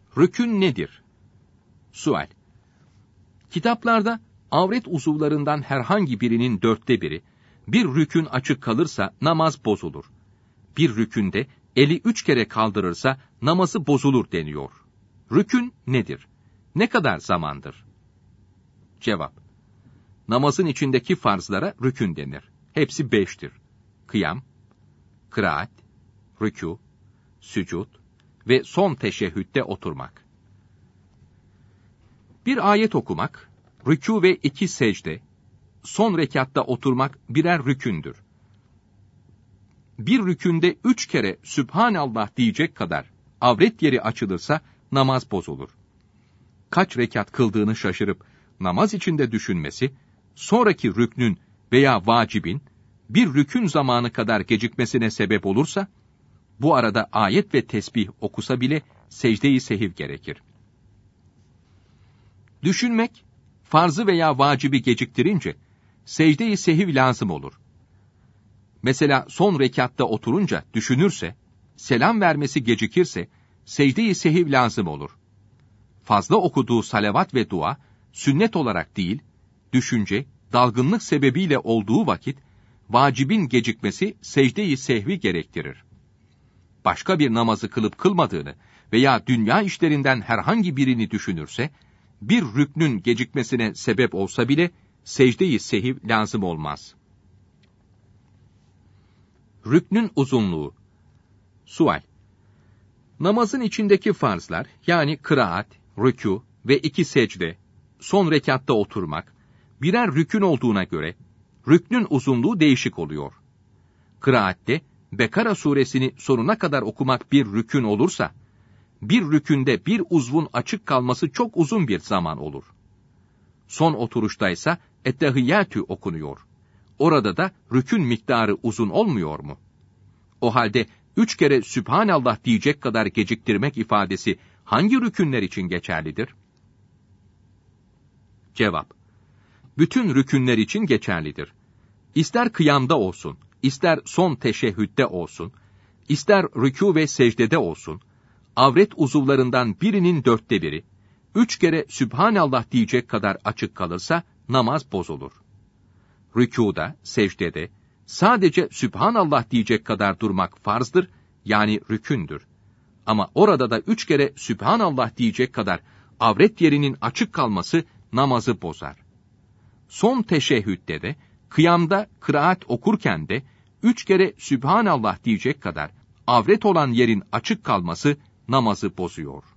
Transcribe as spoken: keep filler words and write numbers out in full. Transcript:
Rükün nedir? Sual. Kitaplarda avret uzuvlarından herhangi birinin dörtte biri, bir rükün açık kalırsa namaz bozulur. Bir rükünde eli üç kere kaldırırsa namazı bozulur deniyor. Rükün nedir? Ne kadar zamandır? Cevap. Namazın içindeki farzlara rükün denir. Hepsi beştir. Kıyam, kıraat, rükû, sücud ve son teşehhütte oturmak. Bir ayet okumak, rükû ve iki secde, son rekatta oturmak birer rükündür. Bir rükünde üç kere Sübhanallah diyecek kadar avret yeri açılırsa namaz bozulur. Kaç rekat kıldığını şaşırıp namaz içinde düşünmesi, sonraki rüknün veya vacibin bir rükün zamanı kadar gecikmesine sebep olursa, bu arada ayet ve tesbih okusa bile secde-i sehiv gerekir. Düşünmek, farzı veya vacibi geciktirince, secde-i sehiv lazım olur. Mesela son rekatta oturunca düşünürse, selam vermesi gecikirse, secde-i sehiv lazım olur. Fazla okuduğu salavat ve dua, sünnet olarak değil, düşünce, dalgınlık sebebiyle olduğu vakit, vacibin gecikmesi secde-i sehvi gerektirir. Başka bir namazı kılıp kılmadığını veya dünya işlerinden herhangi birini düşünürse, bir rüknün gecikmesine sebep olsa bile, secde-i sehiv lazım olmaz. Rüknün uzunluğu. Sual. Namazın içindeki farzlar, yani kıraat, rükû ve iki secde, son rekatta oturmak, birer rükün olduğuna göre, rüknün uzunluğu değişik oluyor. Kıraatte, Bekara suresini sonuna kadar okumak bir rükün olursa, bir rükünde bir uzvun açık kalması çok uzun bir zaman olur. Son oturuştaysa ettehiyyatü okunuyor. Orada da rükün miktarı uzun olmuyor mu? O halde üç kere Sübhanallah diyecek kadar geciktirmek ifadesi hangi rükünler için geçerlidir? Cevap. Bütün rükünler için geçerlidir. İster kıyamda olsun, ister son teşehhütte olsun, ister rükû ve secdede olsun, avret uzuvlarından birinin dörtte biri, üç kere Sübhanallah diyecek kadar açık kalırsa namaz bozulur. Rükûda, secdede, sadece Sübhanallah diyecek kadar durmak farzdır, yani rükündür. Ama orada da üç kere Sübhanallah diyecek kadar avret yerinin açık kalması namazı bozar. Son teşehhütte de, kıyamda kıraat okurken de, üç kere Sübhanallah diyecek kadar avret olan yerin açık kalması namazı bozuyor.